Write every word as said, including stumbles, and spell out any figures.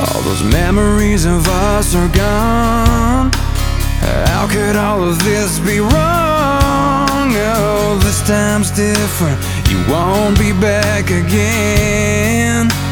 All those memories of us are gone. How could all of this be wrong? Oh, this time's different. You won't be back again.